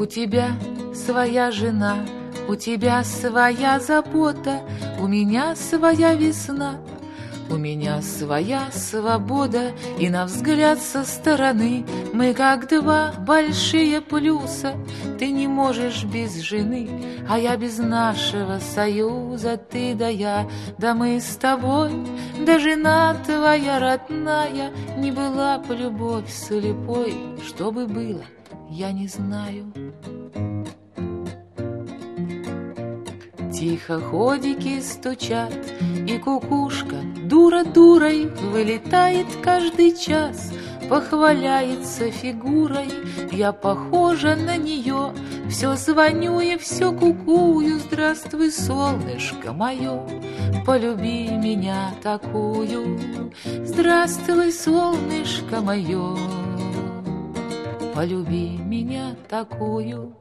У тебя своя жена, у тебя своя забота, у меня своя весна, у меня своя свобода, и на взгляд со стороны мы как два большие плюса. Ты не можешь без жены, а я без нашего союза. Ты да я, да мы с тобой, да жена твоя родная. Не была б любовь слепой, что бы было, я не знаю. Тихо ходики стучат, и кукушка дура дурой вылетает каждый час, похваляется фигурой. Я похожа на нее, все звоню и все кукую. Здравствуй, солнышко мое, полюби меня такую. Здравствуй, солнышко мое, полюби меня такую.